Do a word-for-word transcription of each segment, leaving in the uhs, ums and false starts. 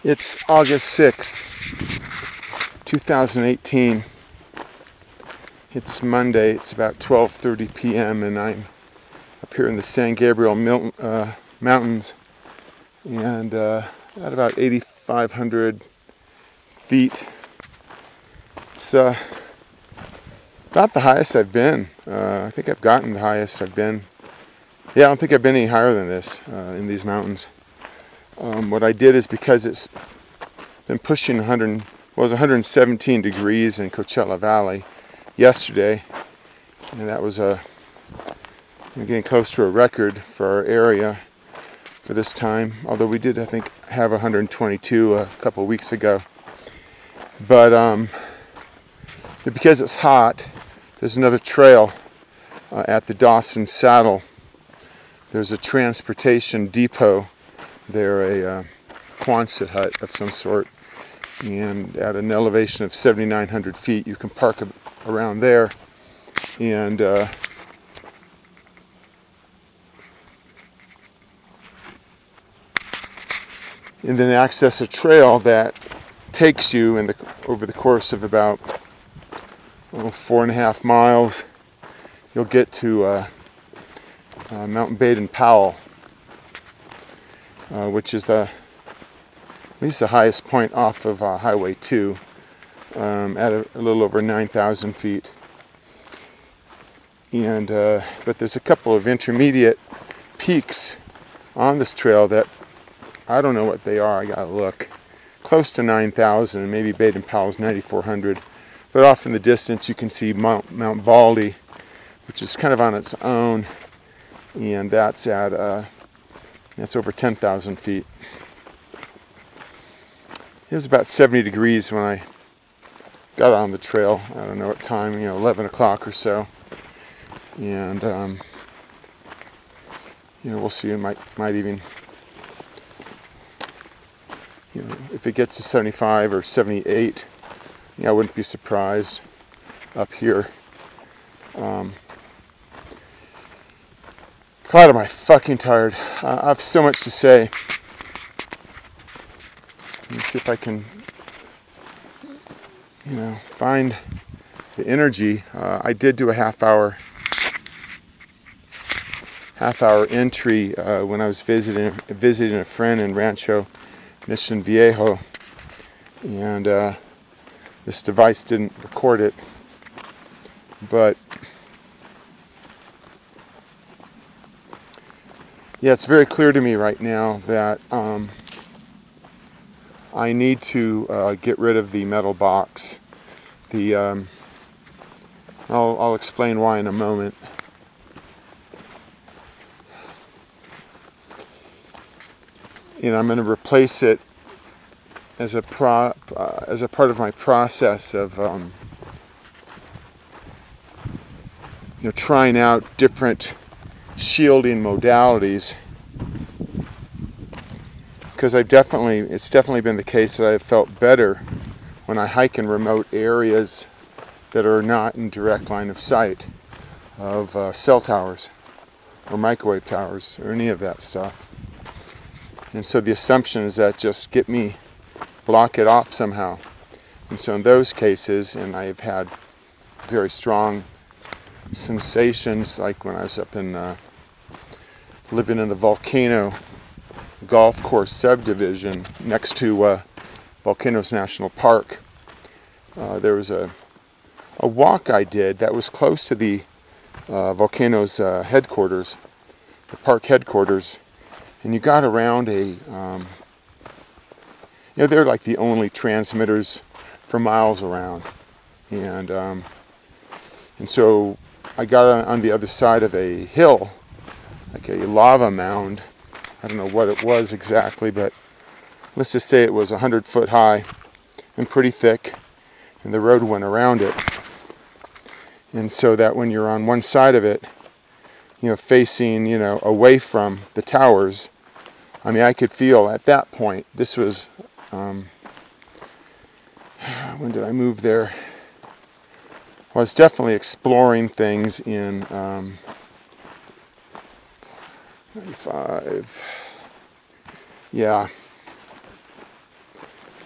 It's August sixth, two thousand eighteen. It's Monday. It's about twelve thirty p.m. and I'm up here in the San Gabriel Mil- uh, Mountains, and uh, at about eighty-five hundred feet. It's uh, about the highest I've been. Uh, I think I've gotten the highest I've been. Yeah, I don't think I've been any higher than this uh, in these mountains. Um, what I did is, because it's been pushing one hundred, well, it was one hundred seventeen degrees in Coachella Valley yesterday, and that was a getting close to a record for our area for this time. Although we did, I think, have one hundred twenty-two a couple of weeks ago. But um, because it's hot, there's another trail uh, at the Dawson Saddle. There's a transportation depot. They're a uh, Quonset hut of some sort, and at an elevation of seventy-nine hundred feet, you can park a, around there, and uh, and then access a trail that takes you in the over the course of about oh, four and a half miles. You'll get to uh, uh, Mount Baden-Powell, uh, which is the at least the highest point off of uh, Highway two, um, at a, a little over nine thousand feet. And uh, but there's a couple of intermediate peaks on this trail that I don't know what they are. I gotta look. Close to nine thousand, and maybe Baden-Powell's ninety-four hundred. But off in the distance, you can see Mount, Mount Baldy, which is kind of on its own, and that's at uh, that's over ten thousand feet. It was about seventy degrees when I got on the trail. I don't know what time, you know, eleven o'clock or so. And, um, you know, we'll see. It might, might even, you know, if it gets to seventy-five or seventy-eight, yeah, I wouldn't be surprised up here. Um, God, am I fucking tired. Uh, I have so much to say. Let me see if I can, you know, find the energy. Uh, I did do a half hour, half hour entry uh, when I was visiting visiting a friend in Rancho Mission Viejo, and uh, this device didn't record it, but yeah, it's very clear to me right now that um, I need to uh, get rid of the metal box. The um, I'll, I'll explain why in a moment. And I'm going to replace it as a pro uh, as a part of my process of um, you know trying out different shielding modalities. Because I've definitely, it's definitely been the case that I've felt better when I hike in remote areas that are not in direct line of sight of uh, cell towers or microwave towers or any of that stuff. And so the assumption is that just get me, block it off somehow. And so in those cases, and I've had very strong sensations, like when I was up in, uh, living in the Volcano golf course subdivision next to uh, Volcanoes National Park. Uh, there was a a walk I did that was close to the uh, Volcanoes uh, headquarters, the park headquarters, and you got around a, um, you know, they're like the only transmitters for miles around, and um, and so I got on, on the other side of a hill, like a lava mound. I don't know what it was exactly, but let's just say it was one hundred foot high and pretty thick, and the road went around it. And so that when you're on one side of it, you know, facing, you know, away from the towers, I mean, I could feel at that point, this was, um, when did I move there? I was definitely exploring things in um, ninety-five. Yeah.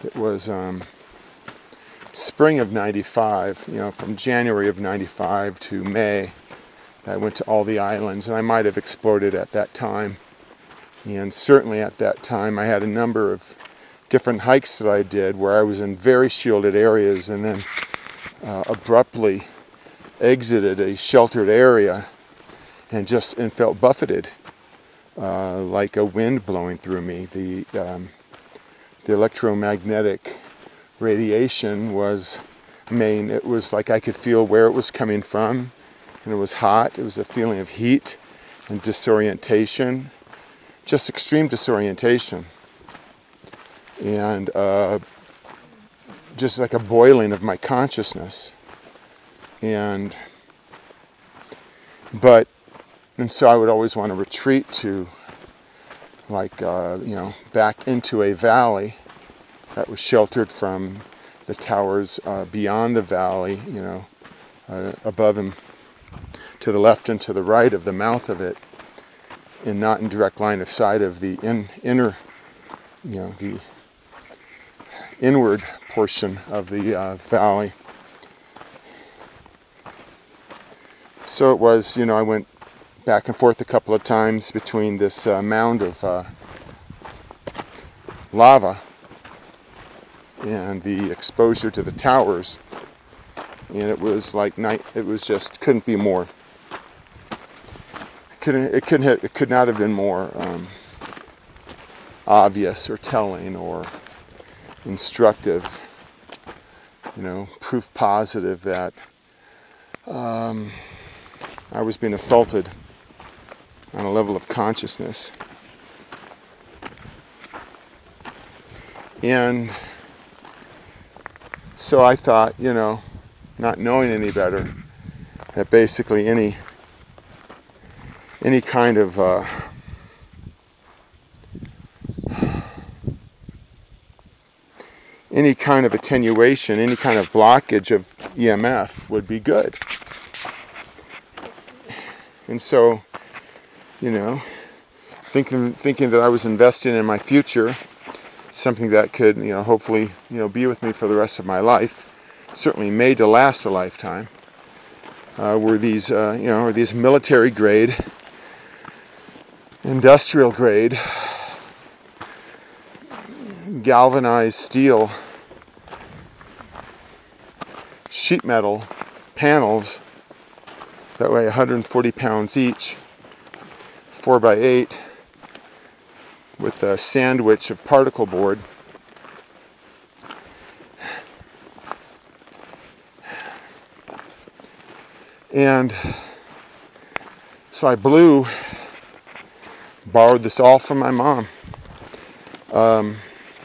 It was um, spring of ninety-five, you know, from January of ninety-five to May. I went to all the islands, and I might have explored it at that time. And certainly at that time, I had a number of different hikes that I did where I was in very shielded areas and then uh, abruptly exited a sheltered area and just and felt buffeted uh, like a wind blowing through me. The um, the electromagnetic radiation was main. It was like I could feel where it was coming from, and it was hot. It was a feeling of heat and disorientation, just extreme disorientation, and uh, just like a boiling of my consciousness. And but and so I would always want to retreat to, like uh, you know, back into a valley that was sheltered from the towers uh, beyond the valley, you know, uh, above and to the left and to the right of the mouth of it, and not in direct line of sight of the in, inner, you know, the inward portion of the uh, valley. So it was, you know, I went back and forth a couple of times between this uh, mound of uh, lava and the exposure to the towers, and it was like night. It was just couldn't be more. It couldn't. It couldn't. Have, it could not have been more um, obvious or telling or instructive. You know, proof positive that um, I was being assaulted on a level of consciousness. And so I thought, you know, not knowing any better, that basically any any kind of uh, any kind of attenuation, any kind of blockage of E M F would be good. And so, you know, thinking thinking that I was investing in my future, something that could, you know, hopefully, you know, be with me for the rest of my life, certainly made to last a lifetime, uh, were these, uh, you know, were these military grade, industrial grade, galvanized steel, sheet metal panels that weigh one hundred forty pounds each, four by eight, with a sandwich of particle board. And so I blew, borrowed this all from my mom. Um,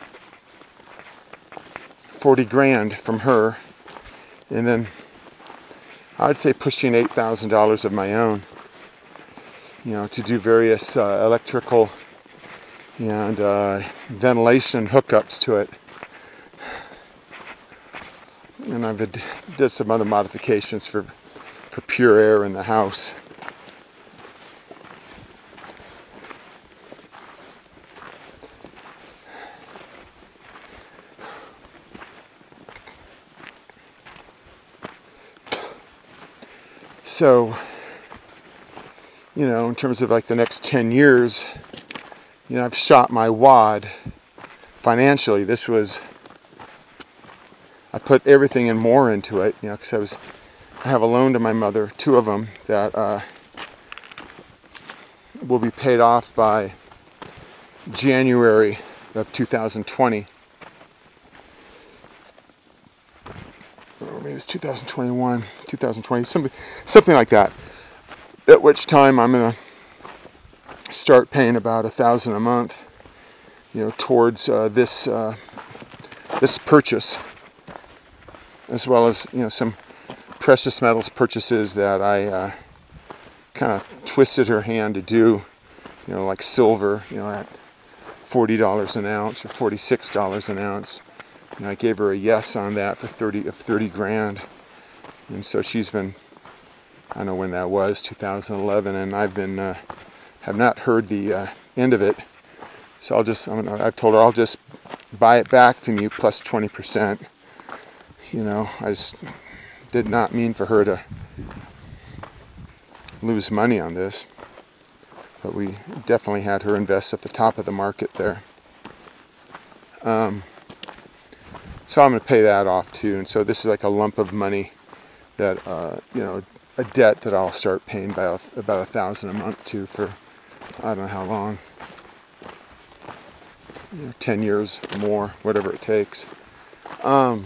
forty grand from her, and then I'd say pushing eight thousand dollars of my own, you know, to do various uh, electrical and uh, ventilation hookups to it. And I did, did some other modifications for, for pure air in the house. So, you know, in terms of like the next ten years, you know, I've shot my wad financially. This was, I put everything and more into it, you know, because I was, I have a loan to my mother, two of them, that uh, will be paid off by January of two thousand twenty. Or maybe it's two thousand twenty-one, two thousand twenty, something, something like that. At which time I'm going to start paying about a thousand a month, you know, towards uh, this uh, this purchase, as well as, you know, some precious metals purchases that I uh, kind of twisted her hand to do, you know, like silver, you know, at forty dollars an ounce or forty-six dollars an ounce. And I gave her a yes on that for thirty of thirty grand, and so she's been, I don't know when that was, two thousand eleven, and I've been uh, have not heard the uh, end of it, So I'll just, I'm gonna, I've told her I'll just buy it back from you plus twenty percent. You know, I just did not mean for her to lose money on this, but we definitely had her invest at the top of the market there. Um, so I'm going to pay that off too, and so this is like a lump of money that, uh, you know, a debt that I'll start paying by about a thousand a month to for I don't know how long, you know, ten years or more, whatever it takes. Um,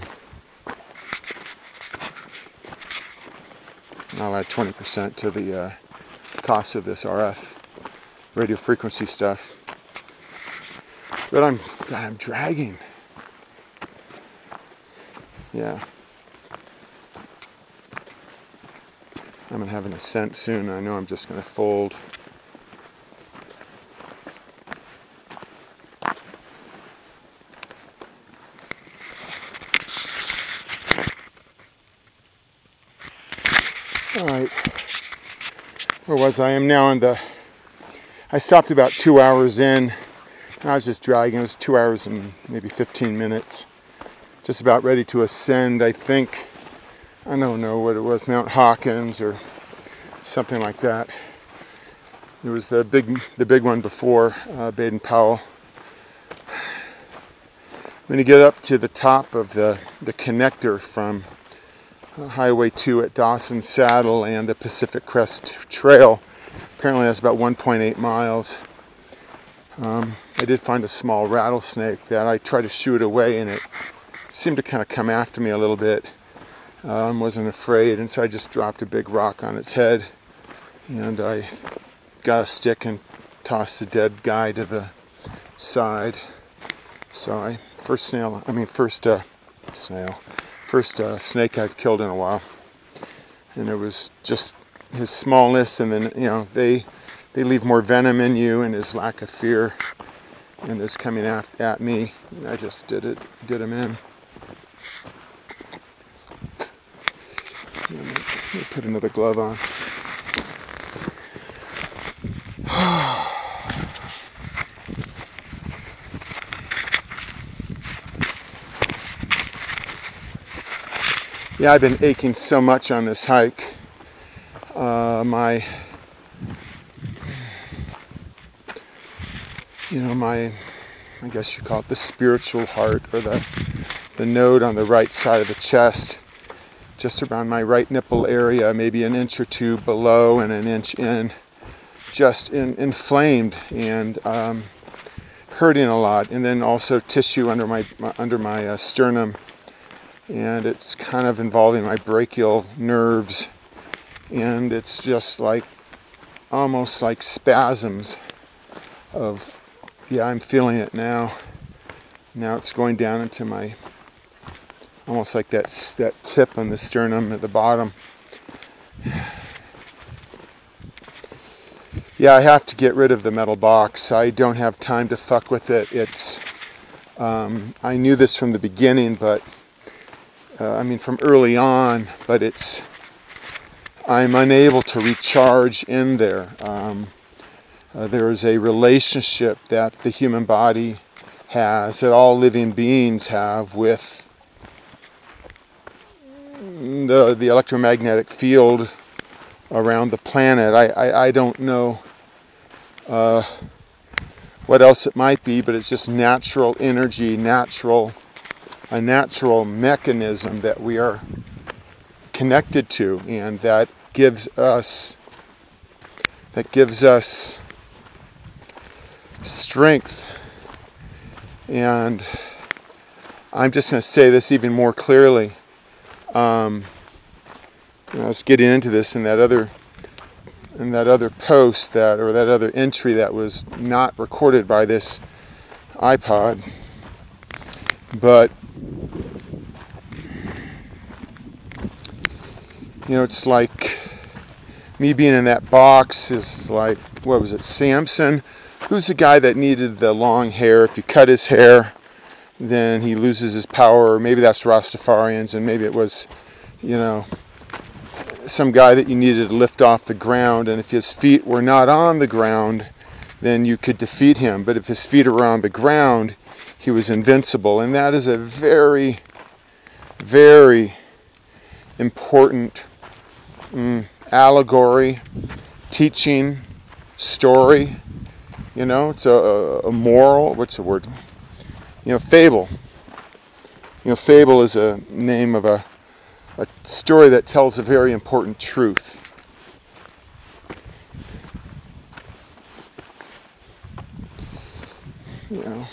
I'll add twenty percent to the uh, cost of this R F radio frequency stuff. But I'm, God, I'm dragging. Yeah. I'm gonna have an ascent soon. I know I'm just gonna fold. All right. Where was I? I am now on the. I stopped about two hours in. And I was just dragging. It was two hours and maybe fifteen minutes. Just about ready to ascend. I think. I don't know what it was, Mount Hawkins or something like that. It was the big, the big one before uh, Baden-Powell. When you get up to the top of the the connector from Highway two at Dawson Saddle and the Pacific Crest Trail, apparently that's about one point eight miles. Um, I did find a small rattlesnake that I tried to shoo it away, and it seemed to kind of come after me a little bit. I um, wasn't afraid, and so I just dropped a big rock on its head, and I got a stick and tossed the dead guy to the side. So I first snail, I mean first uh, snail, first uh, snake I've killed in a while, and it was just his smallness, and then you know they they leave more venom in you, and his lack of fear, and his coming at, at me. And I just did it, did him in. Let me, let me put another glove on. Yeah, I've been aching so much on this hike. Uh, my, you know, my, I guess you call it the spiritual heart, or the, the node on the right side of the chest, just around my right nipple area, maybe an inch or two below and an inch in, just in, inflamed and um, hurting a lot. And then also tissue under my, my under my uh, sternum, and it's kind of involving my brachial nerves, and it's just like almost like spasms of, yeah, I'm feeling it now. Now it's going down into my, almost like that, that tip on the sternum at the bottom. Yeah, I have to get rid of the metal box. I don't have time to fuck with it. It's, um, I knew this from the beginning, but, uh, I mean from early on, but it's, I'm unable to recharge in there. Um, uh, there is a relationship that the human body has, that all living beings have, with the the electromagnetic field around the planet. I, I, I don't know uh, what else it might be, but it's just natural energy, natural, a natural mechanism that we are connected to, and that gives us that gives us strength. And I'm just going to say this even more clearly. Um, you know, I was getting into this in that other in that other post that or that other entry that was not recorded by this iPod, but you know, it's like me being in that box is like, what was it, Samson? Who's the guy that needed the long hair? If you cut his hair, then he loses his power. Or maybe that's Rastafarians, and maybe it was, you know, some guy that you needed to lift off the ground. And if his feet were not on the ground, then you could defeat him. But if his feet are on the ground, he was invincible. And that is a very, very important mm, allegory, teaching, story. You know, it's a, a moral, what's the word? You know, fable. You know, fable is a name of a, a story that tells a very important truth. You know,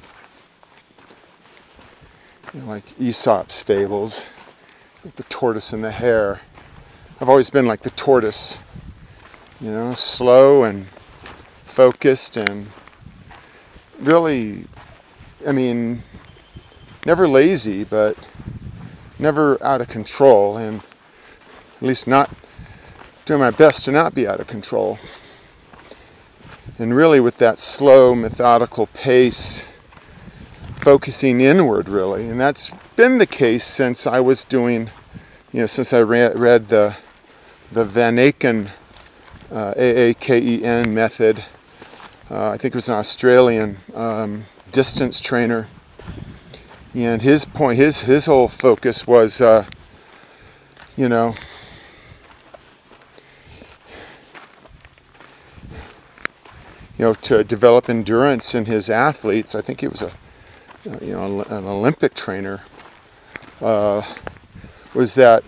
you know, like Aesop's fables, like the tortoise and the hare. I've always been like the tortoise, you know, slow and focused and really, I mean, never lazy, but never out of control, and at least not doing my best to not be out of control. And really with that slow, methodical pace, focusing inward really. And that's been the case since I was doing, you know, since I re- read the the Van Aken, uh, A A K E N method. Uh, I think it was an Australian um, distance trainer. And his point, his his whole focus was, uh, you know, you know, to develop endurance in his athletes. I think he was a, you know, an Olympic trainer. Uh, was that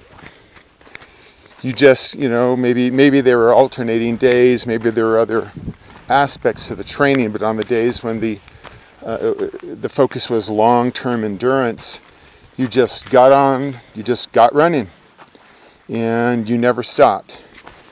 you just, you know, maybe maybe there were alternating days, maybe there were other aspects to the training, but on the days when the uh, the focus was long-term endurance, you just got on, you just got running, and you never stopped.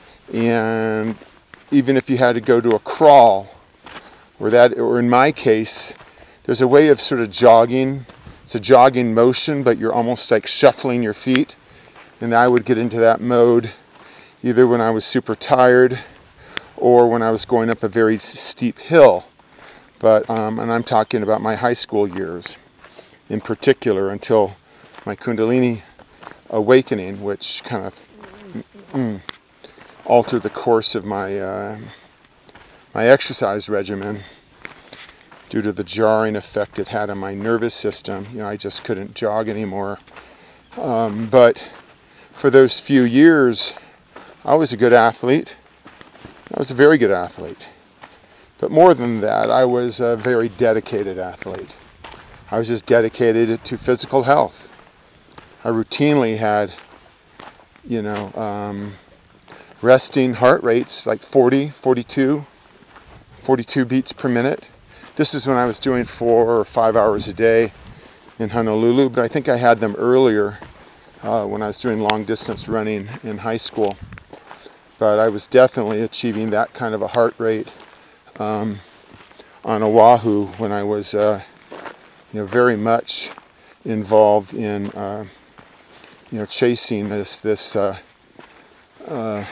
And even if you had to go to a crawl, or that, or in my case, there's a way of sort of jogging. It's a jogging motion, but you're almost like shuffling your feet. And I would get into that mode either when I was super tired or when I was going up a very steep hill. But um, and I'm talking about my high school years in particular, until my Kundalini awakening, which kind of mm, altered the course of my uh, my exercise regimen due to the jarring effect it had on my nervous system. You know, I just couldn't jog anymore. Um, but for those few years, I was a good athlete. I was a very good athlete. But more than that, I was a very dedicated athlete. I was just dedicated to physical health. I routinely had, you know, um, resting heart rates like forty, forty-two, forty-two beats per minute. This is when I was doing four or five hours a day in Honolulu, but I think I had them earlier uh, when I was doing long distance running in high school. But I was definitely achieving that kind of a heart rate um, on Oahu when I was, uh, you know, very much involved in, uh, you know, chasing this this uh, uh,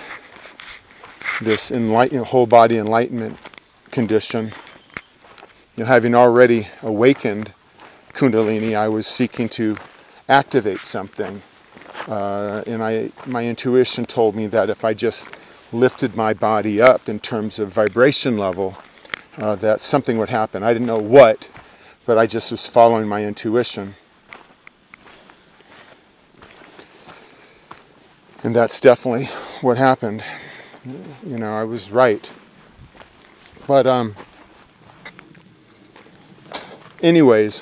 this enlighten, whole body enlightenment condition. You know, having already awakened Kundalini, I was seeking to activate something, uh, and I my intuition told me that if I just lifted my body up in terms of vibration level, uh, that something would happen. I didn't know what, but I just was following my intuition. And that's definitely what happened. You know, I was right. But, um, anyways,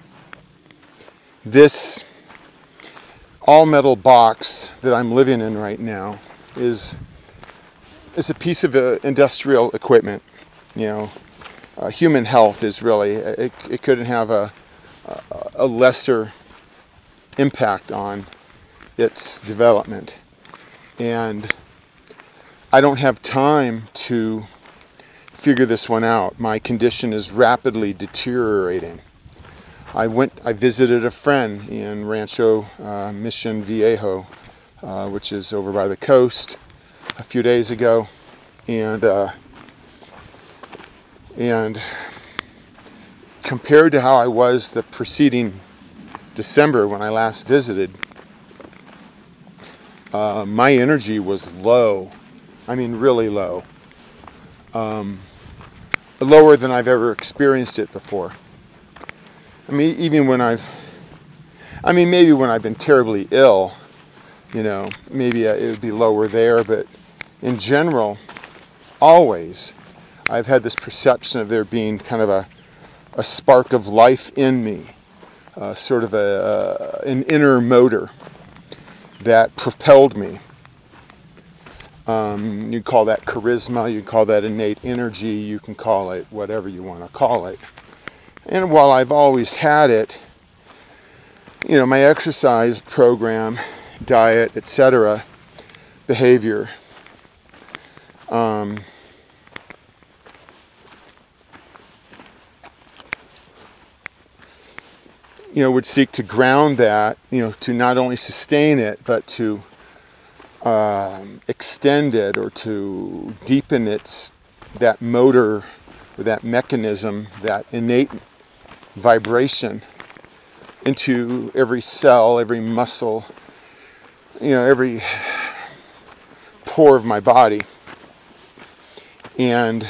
this all-metal box that I'm living in right now is is a piece of uh, industrial equipment. You know, uh, human health is really, it, it couldn't have a, a, a lesser impact on its development. And I don't have time to figure this one out. My condition is rapidly deteriorating. I went, I visited a friend in Rancho uh, Mission Viejo, uh, which is over by the coast, a few days ago, and uh, and compared to how I was the preceding December when I last visited, uh, my energy was low. I mean, really low. Um, lower than I've ever experienced it before. I mean, even when I've, I mean, maybe when I've been terribly ill, you know, maybe it would be lower there, but in general, always, I've had this perception of there being kind of a, a spark of life in me, uh, sort of a, uh, an inner motor that propelled me. Um, you call that charisma, you call that innate energy, you can call it whatever you want to call it. And while I've always had it, you know, my exercise program, diet, et cetera, behavior, um, you know, would seek to ground that, you know, to not only sustain it, but to um, extend it or to deepen its, that motor or that mechanism, that innate vibration into every cell, every muscle, you know, every pore of my body. And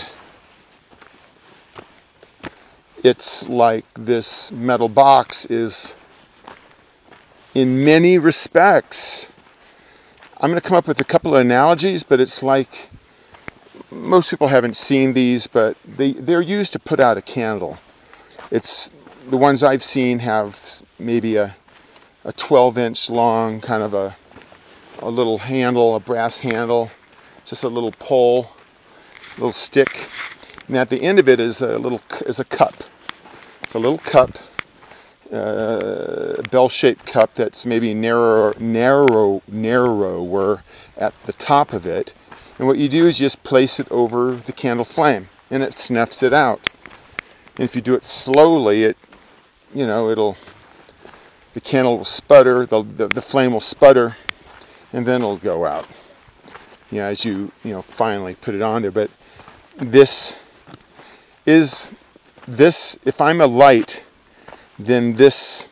it's like this metal box is, in many respects, I'm going to come up with a couple of analogies, but it's like, most people haven't seen these, but they, they're used to put out a candle. It's, the ones I've seen have maybe a, a twelve inch long kind of a, a little handle, a brass handle, just a little pole, a little stick. And at the end of it is a little, is a cup. It's a little cup, uh, bell-shaped cup that's maybe narrow, narrow, narrower at the top of it. And what you do is you just place it over the candle flame, and it snuffs it out. And if you do it slowly, it, you know, it'll, the candle will sputter, the, the, the flame will sputter, and then it'll go out. You know, as you, you know, finally put it on there. But this is, this, if I'm a light, then this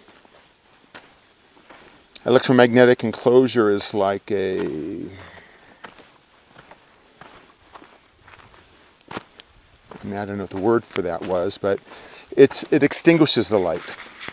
electromagnetic enclosure is like a, I mean, I don't know what the word for that was, but it's, it extinguishes the light.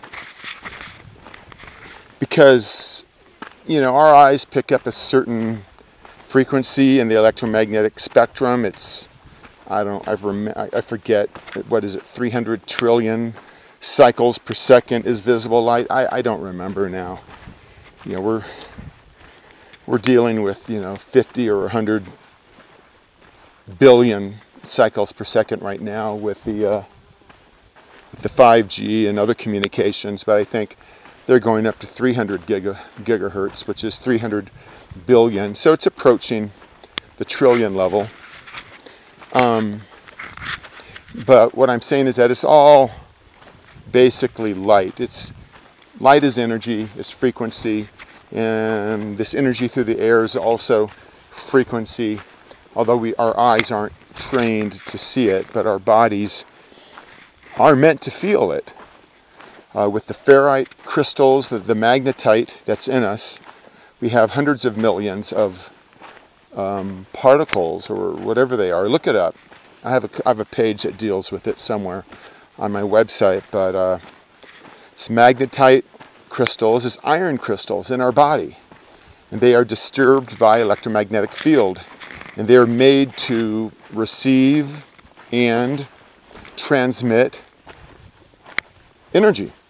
Because, you know, our eyes pick up a certain frequency in the electromagnetic spectrum. It's, I don't, I, rem- I forget, what is it, three hundred trillion cycles per second is visible light. I, I don't remember now. You know, we're, we're dealing with, you know, fifty or one hundred billion cycles per second right now with the, uh, with the five G and other communications, but I think they're going up to three hundred giga, gigahertz, which is three hundred billion. So it's approaching the trillion level. Um, but what I'm saying is that it's all basically light. It's light is energy, it's frequency, and this energy through the air is also frequency. Although we, our eyes aren't trained to see it, but our bodies are meant to feel it. Uh, with the ferrite crystals, the, the magnetite that's in us, we have hundreds of millions of um, particles, or whatever they are. Look it up. I have a, I have a page that deals with it somewhere on my website, but uh, it's magnetite crystals, it's iron crystals in our body, and they are disturbed by electromagnetic field, and they are made to receive and transmit energy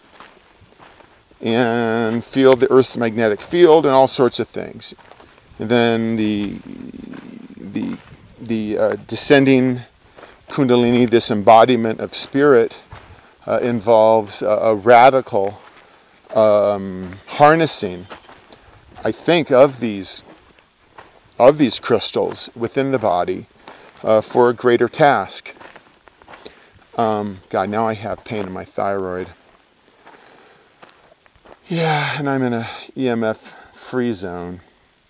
and feel the Earth's magnetic field and all sorts of things. And then the the the uh, descending Kundalini, this embodiment of spirit, uh, involves a, a radical um, harnessing, I think, of these of these crystals within the body uh, for a greater task. Um, God, now I have pain in my thyroid. Yeah, and I'm in a E M F free zone.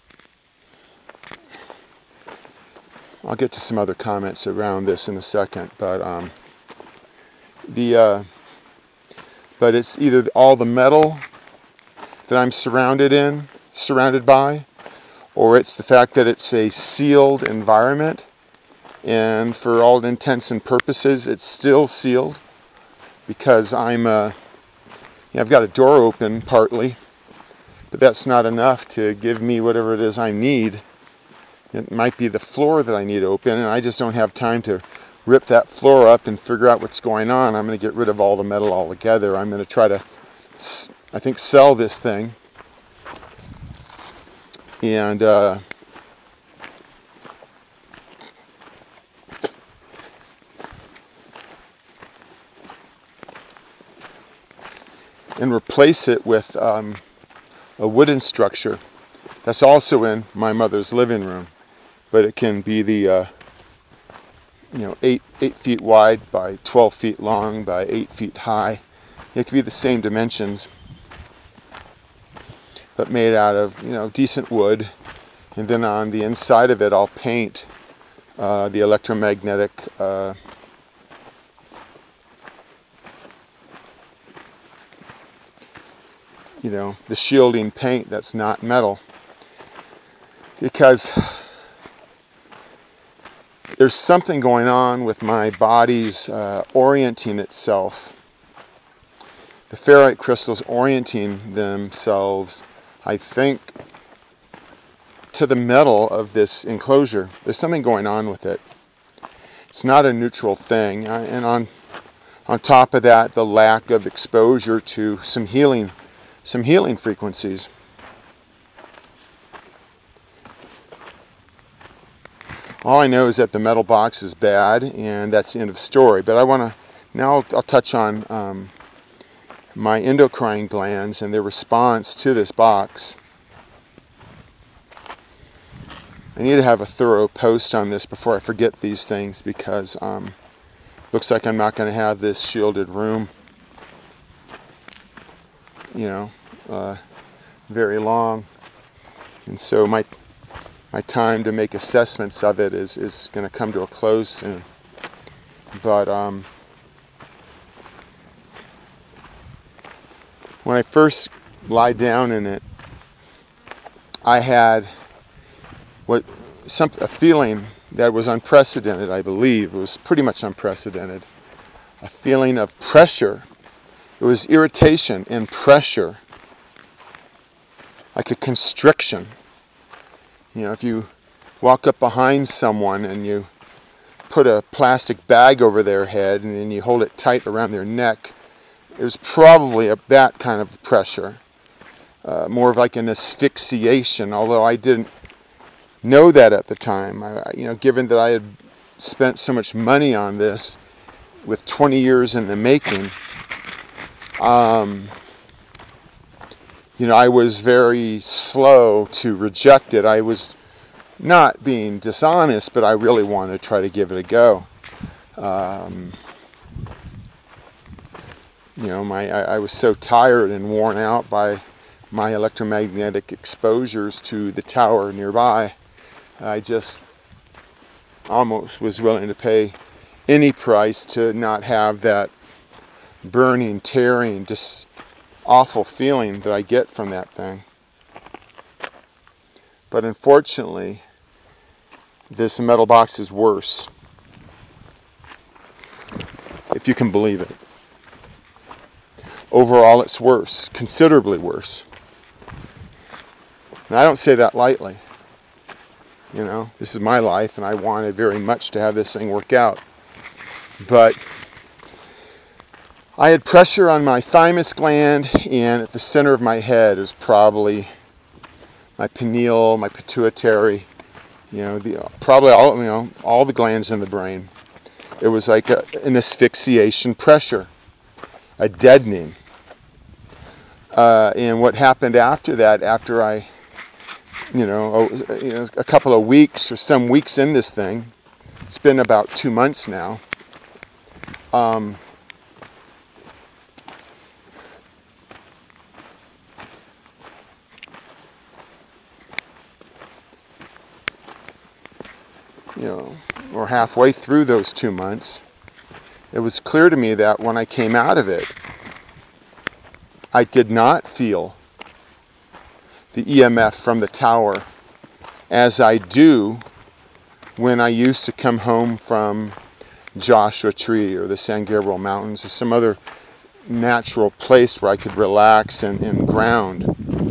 I'll get to some other comments around this in a second, but um, the uh, but it's either all the metal that I'm surrounded in, surrounded by, or it's the fact that it's a sealed environment, and for all intents and purposes it's still sealed because I'm uh, yeah, I've got a door open partly, but that's not enough to give me whatever it is I need. It might be the floor that I need open, and I just don't have time to rip that floor up and figure out what's going on. I'm going to get rid of all the metal altogether. I'm going to try to, I think, sell this thing. And uh, and replace it with um, a wooden structure that's also in my mother's living room, but it can be the uh, you know eight eight feet wide by twelve feet long by eight feet high. It could be the same dimensions, but made out of you know decent wood. And then on the inside of it, I'll paint uh, the electromagnetic uh, you know, the shielding paint that's not metal, because there's something going on with my body's uh, orienting itself. The ferrite crystals orienting themselves, I think, to the metal of this enclosure. There's something going on with it. It's not a neutral thing. And on on top of that, the lack of exposure to some healing some healing frequencies. All I know is that the metal box is bad, and that's the end of story. But I want to now I'll, I'll touch on um, my endocrine glands and their response to this box. I need to have a thorough post on this before I forget these things, because um, looks like I'm not going to have this shielded room, you know, uh, very long, and so my my time to make assessments of it is is going to come to a close soon. But um, when I first lie down in it, I had what some a feeling that was unprecedented. I believe it was pretty much unprecedented. A feeling of pressure. It was irritation and pressure, like a constriction. You know, if you walk up behind someone and you put a plastic bag over their head and then you hold it tight around their neck, it was probably a, that kind of pressure, uh, more of like an asphyxiation. Although I didn't know that at the time. I, you know, given that I had spent so much money on this, with twenty years in the making, um, you know, I was very slow to reject it. I was not being dishonest, but I really wanted to try to give it a go. Um, you know, my I, I was so tired and worn out by my electromagnetic exposures to the tower nearby. I just almost was willing to pay any price to not have that burning, tearing, just awful feeling that I get from that thing. But unfortunately, this metal box is worse, if you can believe it. Overall, it's worse, considerably worse. And I don't say that lightly. You know, this is my life, and I wanted very much to have this thing work out. But I had pressure on my thymus gland, and at the center of my head is probably my pineal, my pituitary, you know, the, probably all, you know, all the glands in the brain. It was like a, an asphyxiation pressure, a deadening. Uh, and what happened after that, after I, you know, a, you know, a couple of weeks or some weeks in this thing, it's been about two months now. Um, you know, or halfway through those two months, it was clear to me that when I came out of it, I did not feel the E M F from the tower as I do when I used to come home from Joshua Tree or the San Gabriel Mountains or some other natural place where I could relax and, and ground.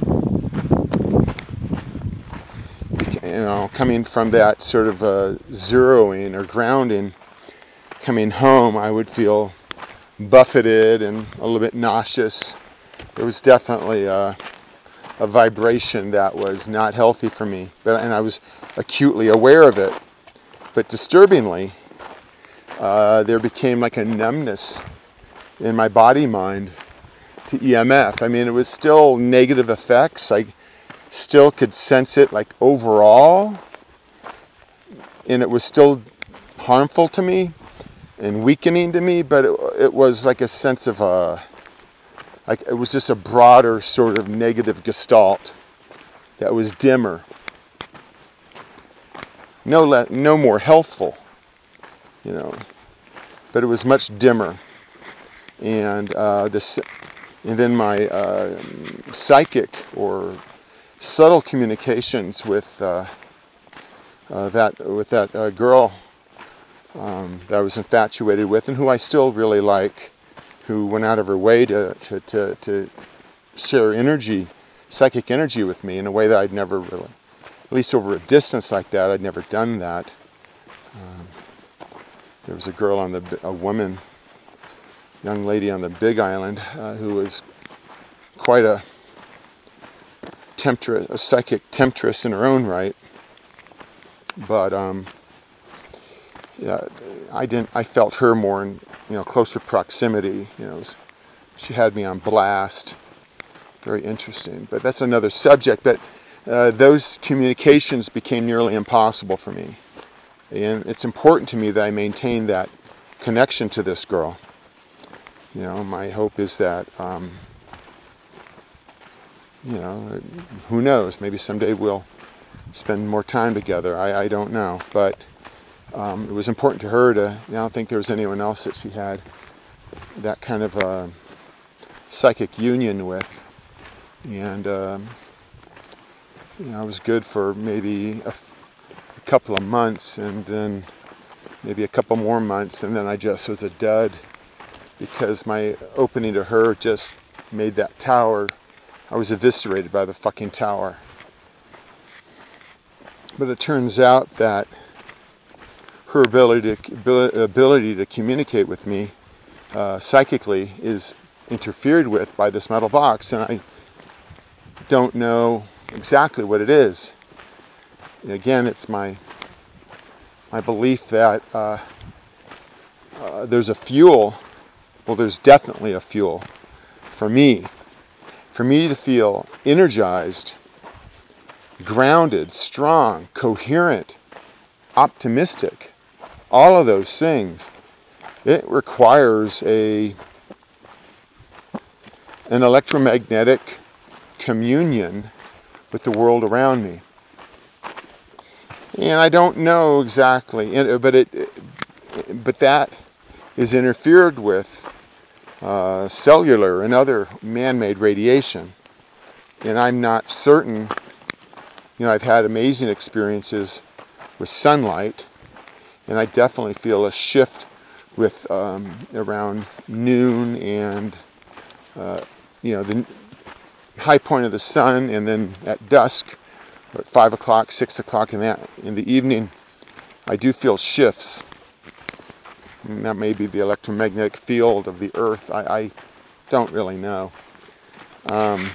You know, coming from that sort of uh, zeroing or grounding, coming home, I would feel buffeted and a little bit nauseous. It was definitely a, a vibration that was not healthy for me, but and I was acutely aware of it. But disturbingly, uh, there became like a numbness in my body mind to E M F. I mean, it was still negative effects. I still could sense it like overall, and it was still harmful to me and weakening to me, but it, it was like a sense of a, like it was just a broader sort of negative gestalt that was dimmer. No, le- no more healthful, you know, but it was much dimmer. And uh, this, and then my uh, psychic or subtle communications with uh, uh, that with that uh, girl um, that I was infatuated with, and who I still really like, who went out of her way to to to, to share energy, psychic energy with me in a way that I'd never really, at least over a distance like that, I'd never done that. Um, there was a girl on the, a woman. young lady on the Big Island uh, who was quite a temptress, a psychic temptress in her own right. But um, yeah, I didn't. I felt her more in you know closer proximity. You know, she had me on blast. Very interesting. But that's another subject. But uh, those communications became nearly impossible for me, and it's important to me that I maintain that connection to this girl. You know, my hope is that, um, you know, who knows, maybe someday we'll spend more time together. I, I don't know. But um, it was important to her to, I don't think there was anyone else that she had that kind of uh, psychic union with. And, um, you know, I was good for maybe a, a couple of months, and then maybe a couple more months, and then I just was a dud. Because my opening to her just made that tower, I was eviscerated by the fucking tower. But it turns out that her ability to, ability to communicate with me uh, psychically is interfered with by this metal box, and I don't know exactly what it is. Again, it's my my belief that uh, uh, there's a fuel. Well, there's definitely a fuel for me, for me to feel energized, grounded, strong, coherent, optimistic, all of those things. It requires a an electromagnetic communion with the world around me. And I don't know exactly, but it, but that is interfered with Uh, cellular and other man-made radiation, and I'm not certain. You know, I've had amazing experiences with sunlight, and I definitely feel a shift with um, around noon and uh, you know the high point of the sun, and then at dusk, at five o'clock, six o'clock in that in the evening, I do feel shifts. And that may be the electromagnetic field of the earth. I, I don't really know. Um,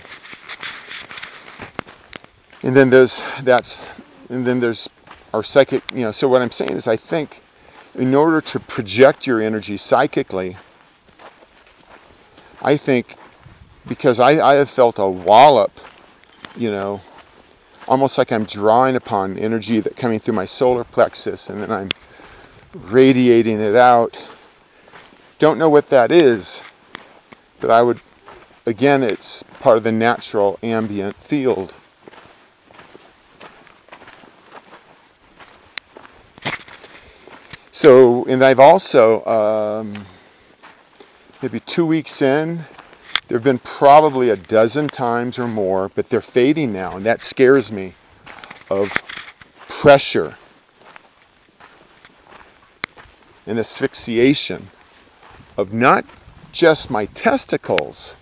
and then there's that's, and then there's our psychic. You know. So what I'm saying is, I think, in order to project your energy psychically, I think, because I, I have felt a wallop, you know, almost like I'm drawing upon energy that coming through my solar plexus, and then I'm radiating it out. Don't know what that is, but I would, again, it's part of the natural ambient field. So, and I've also, um, maybe two weeks in, there have been probably a dozen times or more, but they're fading now, and that scares me, of pressure an asphyxiation of not just my testicles,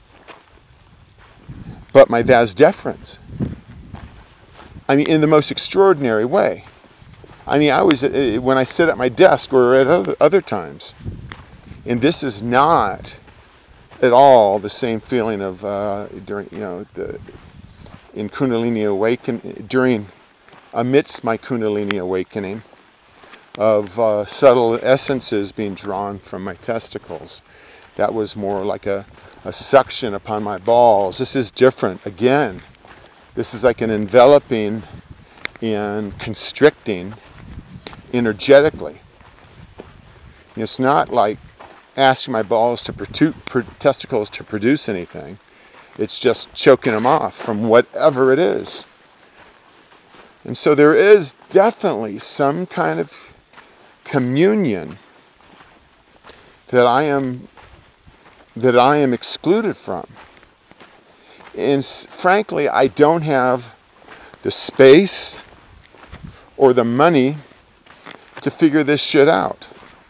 but my vas deferens. I mean, in the most extraordinary way. I mean, I was, when I sit at my desk or at other, other times, and this is not at all the same feeling of, uh, during, you know, the, in Kundalini awaken, during, amidst my Kundalini awakening, of uh, subtle essences being drawn from my testicles. That was more like a, a suction upon my balls. This is different. Again, this is like an enveloping and constricting energetically. It's not like asking my balls to produ- pro- testicles to produce anything. It's just choking them off from whatever it is. And so there is definitely some kind of communion that I am that I am excluded from. And frankly, I don't have the space or the money to figure this shit out.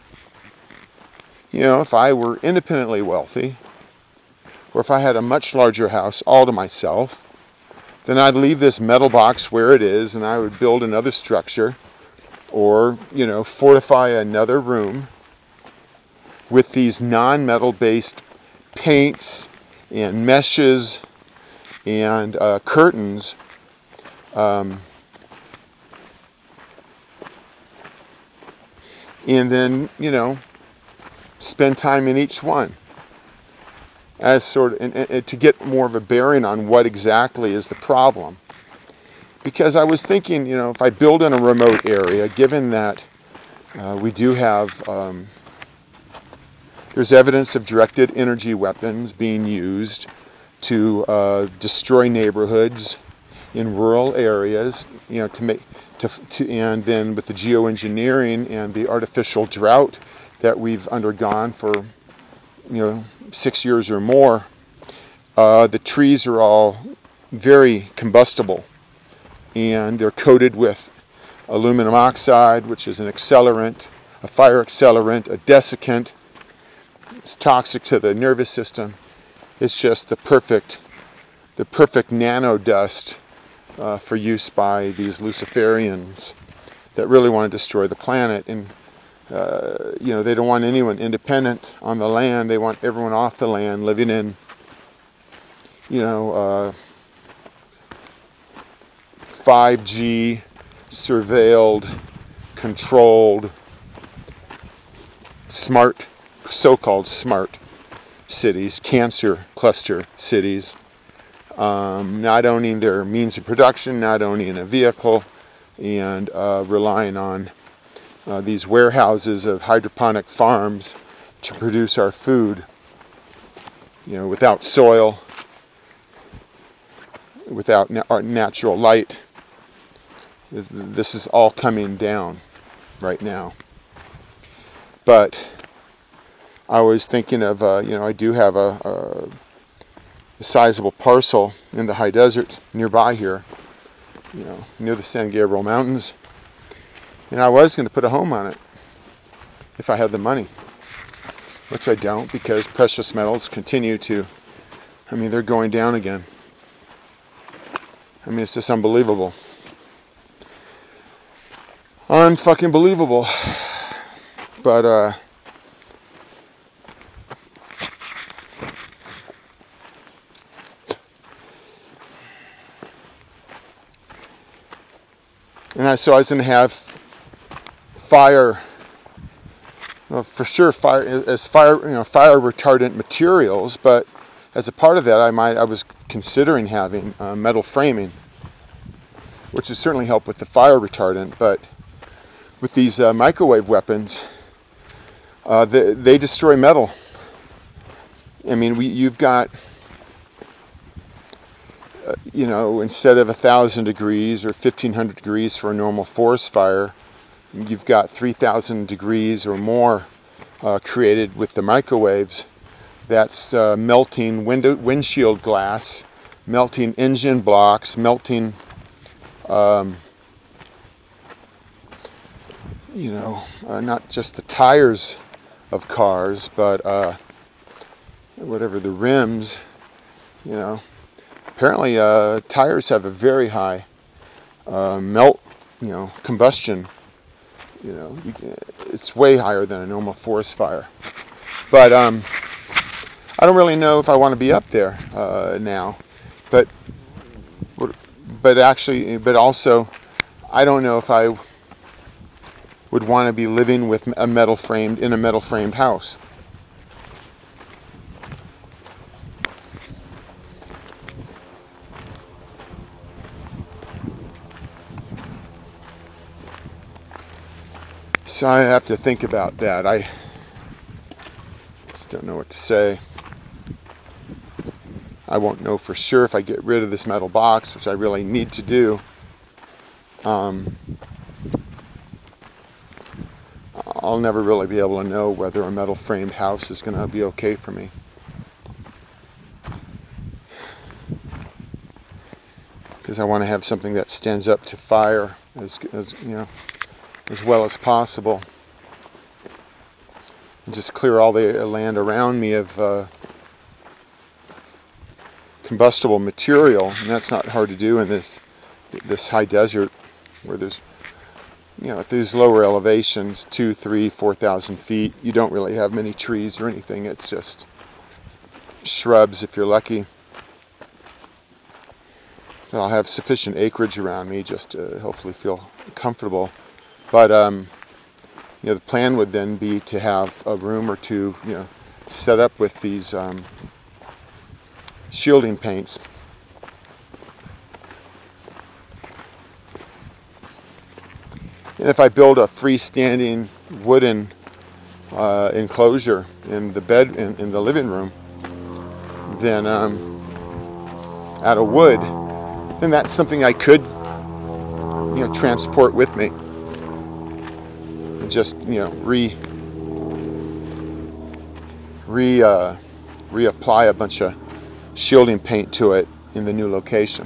You know, if I were independently wealthy, or if I had a much larger house all to myself, then I'd leave this metal box where it is and I would build another structure, or, you know, fortify another room with these non-metal based paints and meshes and uh, curtains. Um, and then, you know, spend time in each one as sort of, and, and to get more of a bearing on what exactly is the problem. Because I was thinking, you know, if I build in a remote area, given that uh, we do have, um, there's evidence of directed energy weapons being used to uh, destroy neighborhoods in rural areas, you know, to make, to, to, and then with the geoengineering and the artificial drought that we've undergone for, you know, six years or more, uh, the trees are all very combustible, and they're coated with aluminum oxide, which is an accelerant, a fire accelerant, a desiccant. It's toxic to the nervous system. It's just the perfect, the perfect nano dust uh, for use by these Luciferians that really want to destroy the planet. And uh, you know, they don't want anyone independent on the land. They want everyone off the land, living in, you know, uh, five G surveilled, controlled, smart, so-called smart cities, cancer cluster cities, um, not owning their means of production, not owning a vehicle, and uh, relying on uh, these warehouses of hydroponic farms to produce our food, you know, without soil, without na- our natural light. This is all coming down right now. But I was thinking of, uh, you know, I do have a, a, a sizable parcel in the high desert nearby here, you know, near the San Gabriel Mountains. And I was going to put a home on it if I had the money, which I don't, because precious metals continue to, I mean, they're going down again. I mean, it's just unbelievable. Unfucking believable. But, uh, and I, so I was going to have fire, well, for sure, fire as fire, you know, fire retardant materials. But as a part of that, I might, I was considering having uh, metal framing, which would certainly help with the fire retardant. But with these uh, microwave weapons, uh, they, they destroy metal. I mean, we, you've got, uh, you know, instead of a thousand degrees or fifteen hundred degrees for a normal forest fire, you've got three thousand degrees or more uh, created with the microwaves. That's uh, melting window, windshield glass, melting engine blocks, melting, um, you know, uh, not just the tires of cars, but uh, whatever the rims, you know, apparently uh, tires have a very high uh, melt, you know, combustion. You know, you, it's way higher than a normal forest fire. But um, I don't really know if I want to be up there uh, now. But but actually, but also, I don't know if I would want to be living with a metal framed in a metal framed house. So I have to think about that. I just don't know what to say. I won't know for sure if I get rid of this metal box, which I really need to do. Um, I'll never really be able to know whether a metal framed house is going to be okay for me. Because I want to have something that stands up to fire as, as you know, as well as possible. And just clear all the land around me of uh, combustible material, and that's not hard to do in this this high desert where there's, you know, at these lower elevations, two, three, four thousand feet, you don't really have many trees or anything. It's just shrubs if you're lucky. I'll have sufficient acreage around me just to hopefully feel comfortable. But um, you know, the plan would then be to have a room or two, you know, set up with these um, shielding paints. And if I build a freestanding wooden uh, enclosure in the bed in, in the living room, then um, out of wood, then that's something I could, you know, transport with me and just, you know, re re uh, reapply a bunch of shielding paint to it in the new location.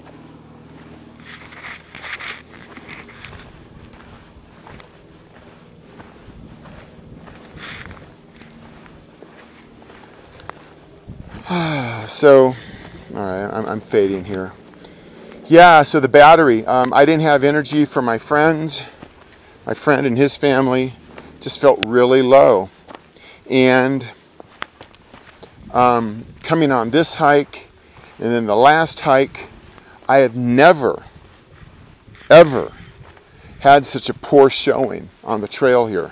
So, all right, I'm, I'm fading here. Yeah, so the battery. Um, I didn't have energy for my friends. My friend and his family just felt really low. And um, coming on this hike and then the last hike, I have never, ever had such a poor showing on the trail here.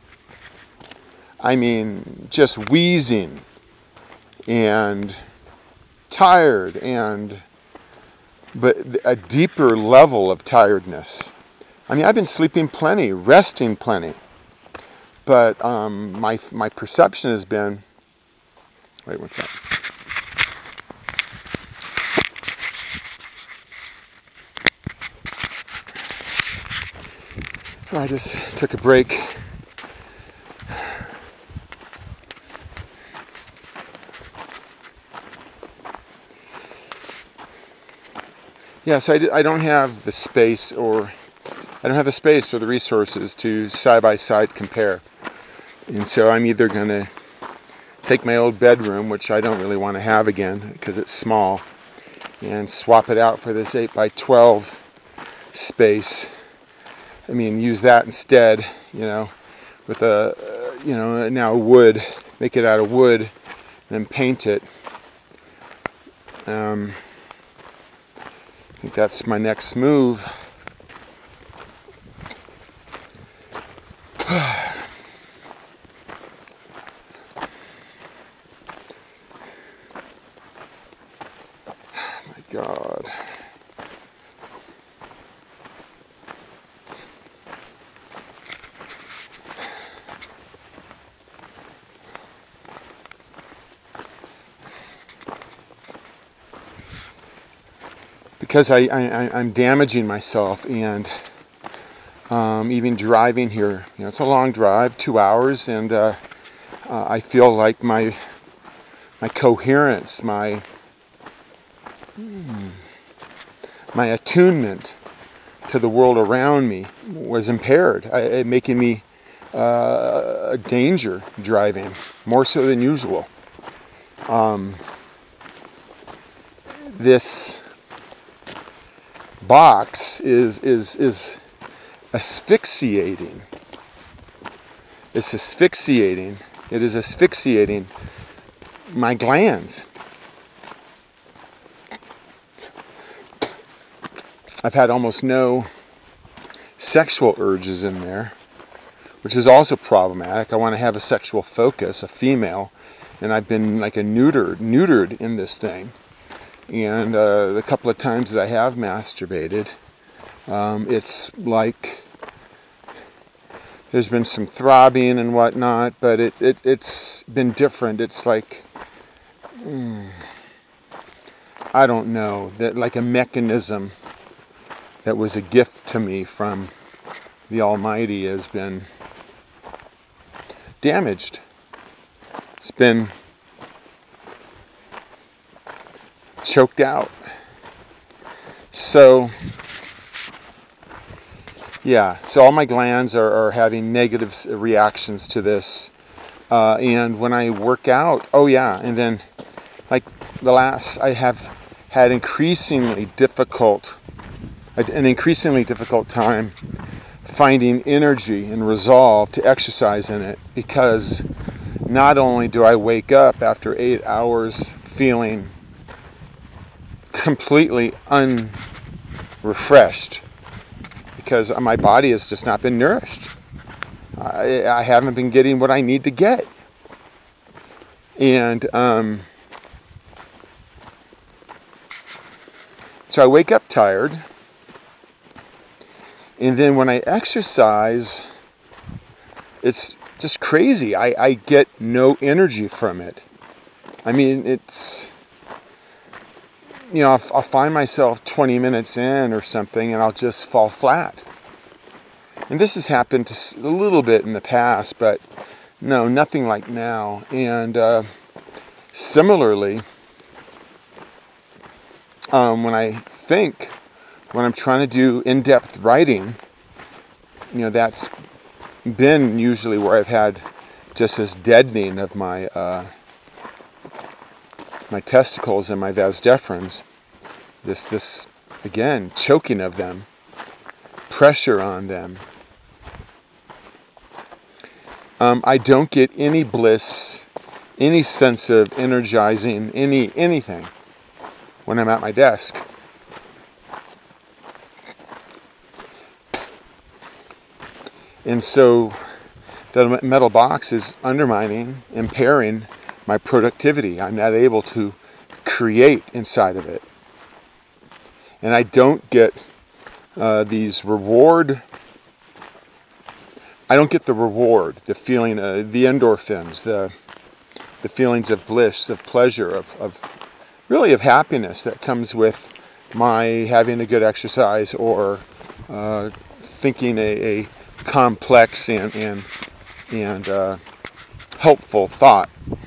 I mean, just wheezing and tired, and but a deeper level of tiredness. I mean, I've been sleeping plenty, resting plenty, but um, my my perception has been. Wait, what's that? I just took a break. Yeah, so I, d- I don't have the space or I don't have the space or the resources to side by side compare. And so I'm either going to take my old bedroom, which I don't really want to have again because it's small, and swap it out for this eight by twelve space. I mean, use that instead, you know, with a, uh, you know, now wood, make it out of wood, then paint it. Um, I think that's my next move. My God. Because I, I, I'm damaging myself, and um, even driving here, you know, it's a long drive, two hours, and uh, uh, I feel like my my coherence, my hmm, my attunement to the world around me was impaired, I, it making me uh, a danger driving, more so than usual. Um, this box is is is asphyxiating. It's asphyxiating. It is asphyxiating my glands. I've had almost no sexual urges in there, which is also problematic. I want to have a sexual focus, a female, and I've been like a neutered, neutered in this thing. And uh, the couple of times that I have masturbated, um, it's like there's been some throbbing and whatnot, but it, it, it's been different. It's like, mm, I don't know, that like a mechanism that was a gift to me from the Almighty has been damaged. It's been choked out. So, yeah, so all my glands are, are having negative reactions to this. Uh, and when I work out, oh yeah, and then like the last, I have had increasingly difficult, an increasingly difficult time finding energy and resolve to exercise in it, because not only do I wake up after eight hours feeling completely unrefreshed, because my body has just not been nourished. I, I haven't been getting what I need to get. And um, so I wake up tired. And then when I exercise, it's just crazy. I, I get no energy from it. I mean, it's, you know, I'll, I'll find myself twenty minutes in or something and I'll just fall flat. And this has happened to a little bit in the past, but no, nothing like now. And uh, similarly, um, when I think, when I'm trying to do in-depth writing, you know, that's been usually where I've had just this deadening of my uh, my testicles and my vas deferens. This, this again, choking of them, pressure on them. Um, I don't get any bliss, any sense of energizing, any anything when I'm at my desk. And so the metal box is undermining, impairing my productivity. I'm not able to create inside of it. And I don't get uh, these reward, I don't get the reward, the feeling, uh, the endorphins, the the feelings of bliss, of pleasure, of, of really of happiness that comes with my having a good exercise or uh, thinking a, a complex and and and uh, helpful thought,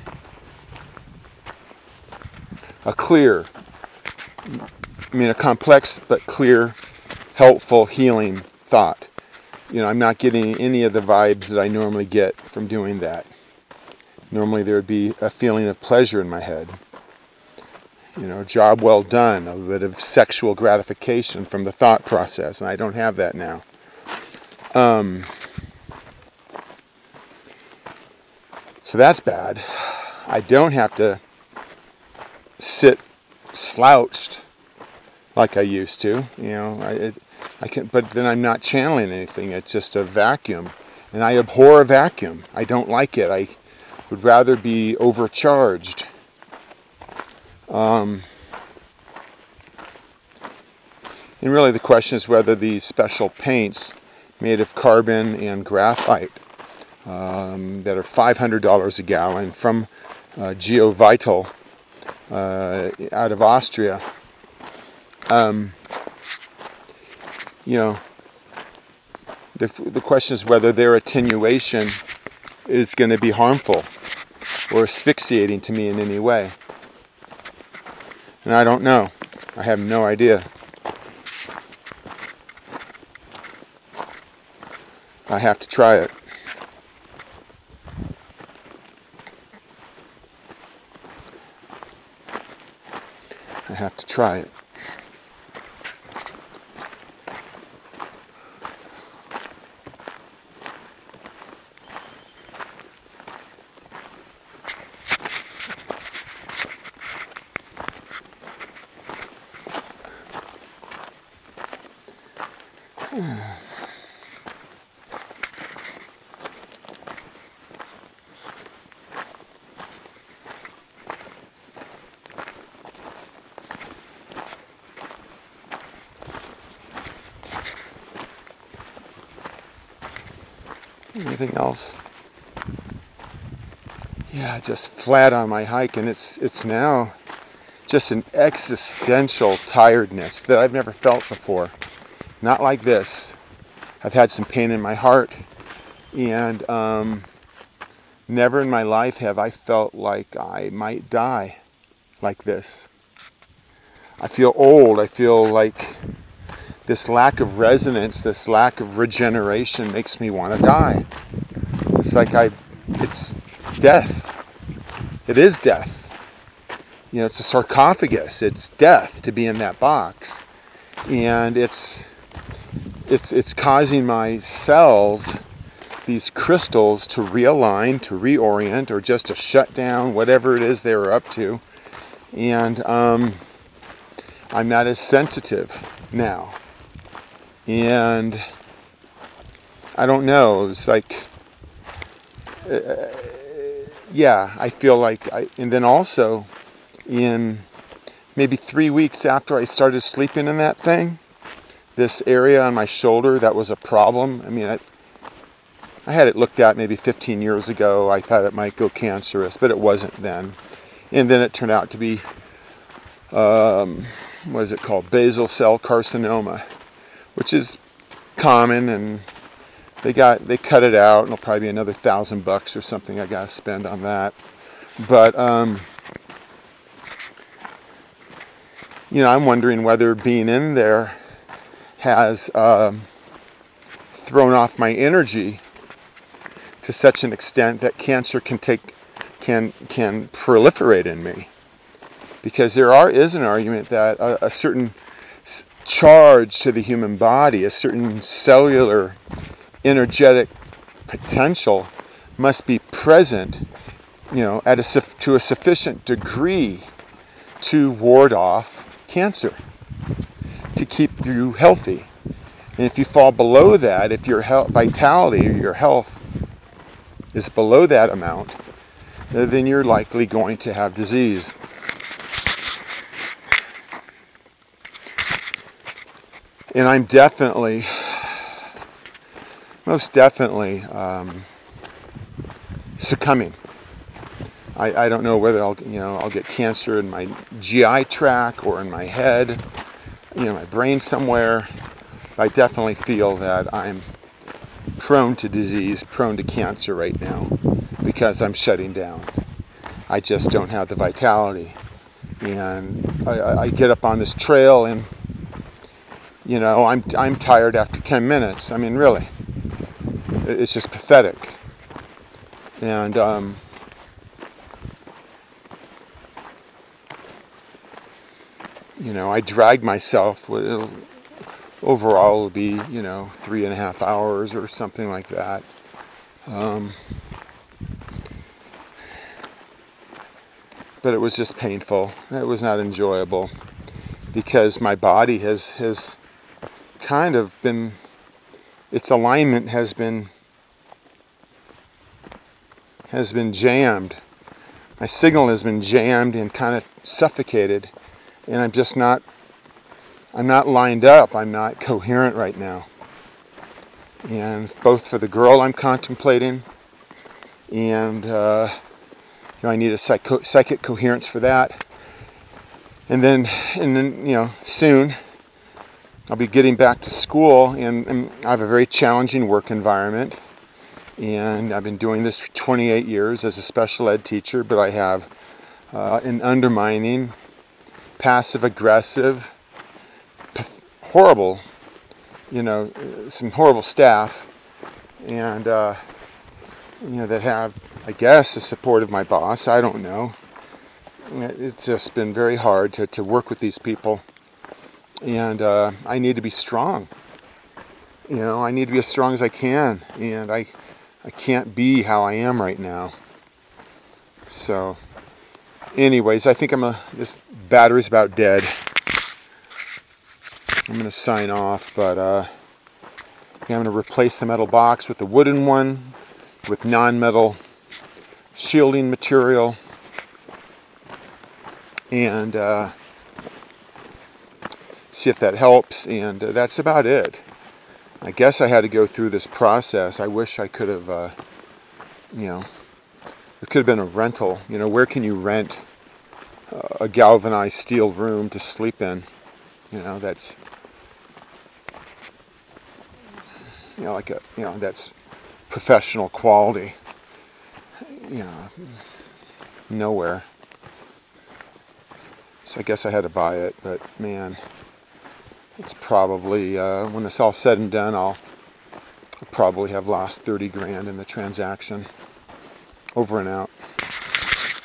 a clear, I mean a complex but clear, helpful, healing thought. You know, I'm not getting any of the vibes that I normally get from doing that. Normally there would be a feeling of pleasure in my head. You know, job well done, a bit of sexual gratification from the thought process, and I don't have that now. Um, so that's bad. I don't have to sit slouched like I used to. You know, I, it, I can, but then I'm not channeling anything. It's just a vacuum, and I abhor a vacuum. I don't like it. I would rather be overcharged. Um, and really, the question is whether these special paints made of carbon and graphite um, that are five hundred dollars a gallon from uh, GeoVital uh, out of Austria. Um, you know, the the question is whether their attenuation is going to be harmful or asphyxiating to me in any way. And I don't know. I have no idea. I have to try it. have to try it. Anything else? Yeah, just flat on my hike, and it's it's now just an existential tiredness that I've never felt before. Not like this. I've had some pain in my heart, and um, never in my life have I felt like I might die like this. I feel old. I feel like this lack of resonance, this lack of regeneration makes me want to die. It's like I, it's death. It is death. You know, it's a sarcophagus. It's death to be in that box. And it's, it's, it's causing my cells, these crystals, to realign, to reorient, or just to shut down, whatever it is they were up to. And um, I'm not as sensitive now. And I don't know, it's like, uh, yeah, I feel like, I, and then also in maybe three weeks after I started sleeping in that thing, this area on my shoulder that was a problem, I mean, I, I had it looked at maybe fifteen years ago. I thought it might go cancerous, but it wasn't then. And then it turned out to be, um, what is it called, basal cell carcinoma, which is common, and they got they cut it out, and it'll probably be another thousand bucks or something I gotta spend on that. But um, you know, I'm wondering whether being in there has um, thrown off my energy to such an extent that cancer can take can can proliferate in me, because there are is an argument that a, a certain charge to the human body, a certain cellular energetic potential must be present, you know, at a to a sufficient degree to ward off cancer, to keep you healthy. And if you fall below that, if your health, vitality or your health is below that amount, then you're likely going to have disease. And I'm definitely, most definitely um, succumbing. I, I don't know whether I'll, you know, I'll get cancer in my G I tract or in my head, you know, my brain somewhere. I definitely feel that I'm prone to disease, prone to cancer right now, because I'm shutting down. I just don't have the vitality. And I, I get up on this trail and, you know, I'm I'm tired after ten minutes. I mean, really, it's just pathetic. And um, you know, I drag myself. It'll, overall, it'll be, you know, three and a half hours or something like that. Um, but it was just painful. It was not enjoyable, because my body has has. kind of been, its alignment has been has been jammed. My signal has been jammed and kind of suffocated, and I'm just not I'm not lined up. I'm not coherent right now. And both for the girl I'm contemplating, and uh, you know, I need a psycho- psychic coherence for that. And then and then you know, soon I'll be getting back to school, and, and I have a very challenging work environment, and I've been doing this for twenty-eight years as a special ed teacher, but I have uh, an undermining, passive-aggressive, path- horrible, you know, some horrible staff, and, uh, you know, that have, I guess, the support of my boss, I don't know, it's just been very hard to, to work with these people. And uh, I need to be strong. You know, I need to be as strong as I can. And I, I can't be how I am right now. So, anyways, I think I'm a, this battery's about dead. I'm going to sign off, but uh, yeah, I'm going to replace the metal box with a wooden one with non-metal shielding material. And uh, see if that helps. And uh, that's about it. I guess I had to go through this process. I wish I could have, uh, you know, it could have been a rental. You know, where can you rent uh, a galvanized steel room to sleep in? You know, that's, you know, like a, you know, that's professional quality. You know, nowhere. So I guess I had to buy it, but man, it's probably, uh, when it's all said and done, I'll probably have lost thirty grand in the transaction. Over and out.